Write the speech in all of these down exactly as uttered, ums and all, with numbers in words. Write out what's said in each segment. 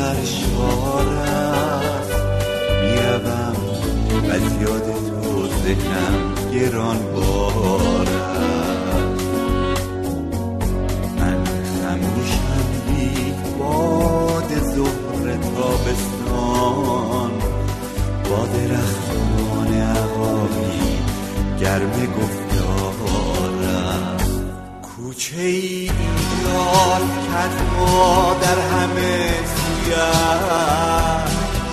سرشار است، میروم از یاد تو ذهنم گران بار است. من خموشم بی باد ظهر تابستان، با درختان عقابی گرم گفتار است. کوچه ای یاد کت ما در همه سویت،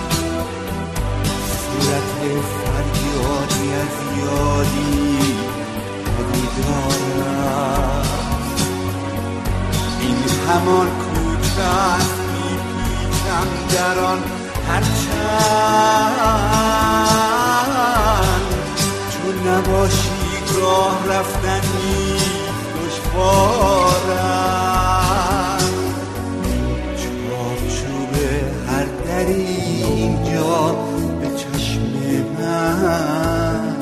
صورت فریادی از یادی پدیدار است. این همان کوچه است میپیچم در آن هرچند چون نباشی راه رفتنی دشوار است. چارچوب هر دری اینجا به چشم من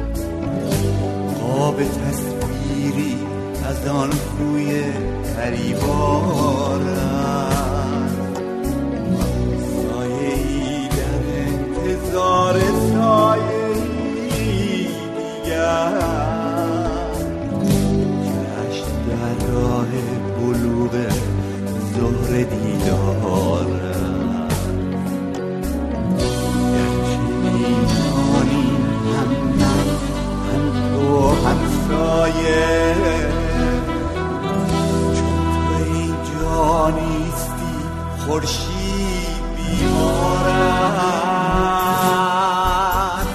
قاب تصویری از آن کوی پریوار است. سایه‌ای در انتظار سایه‌ای دیگر، راه بلوغ ظهر دیدار گرچه میمانی هم من هم تو هم سایه، چون تو اینجا نیستی خورشید بیمار است.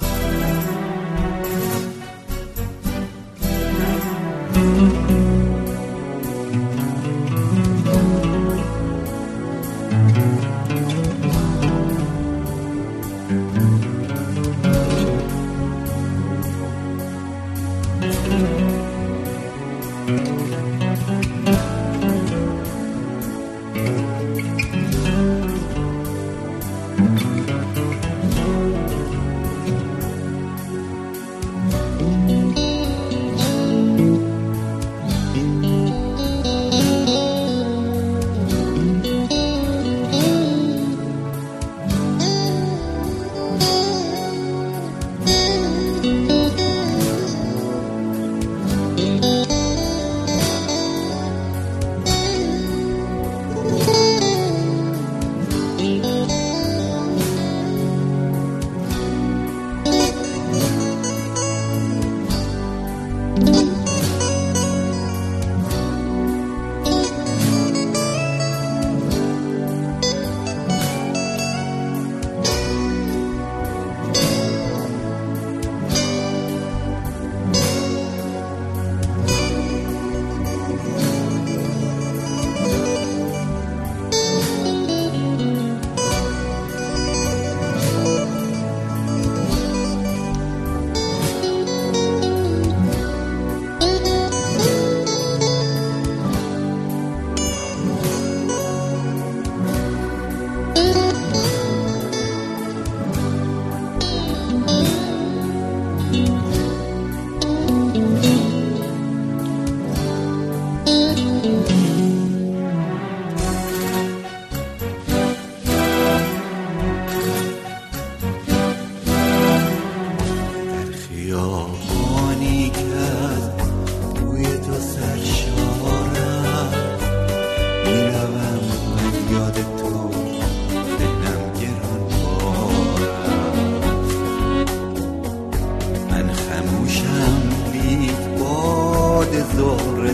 ظهر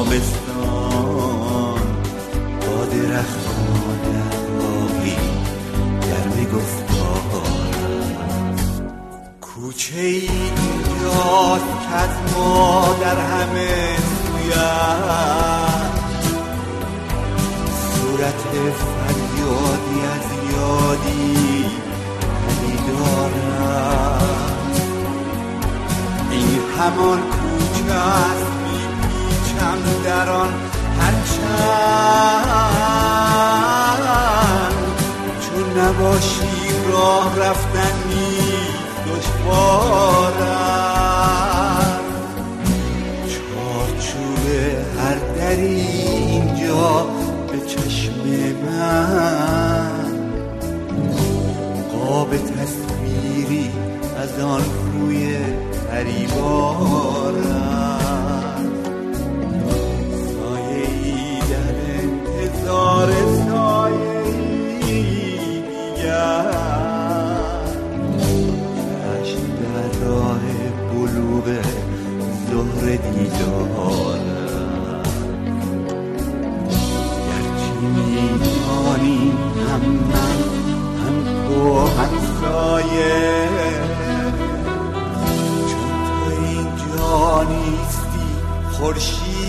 تابستان با درختان عقابی گرم گفتار است. کوچه ای اینجاست کز ما در همه سویت، صورت فریادی از یادی پدیدار است. این همان کوچه است میپیچم در آن هرچند چون نباشی راه رفتن نیست دشوار است. چارچوب هر دری اینجا به چشم من از آن کوی پریوار سایه ای در انتظار سایه ای دیگر چشم در راه بلوغ ظهر دیدار گرچه میدانی هم من هم تو هم سایه چون تو اینجا نیستی خورشید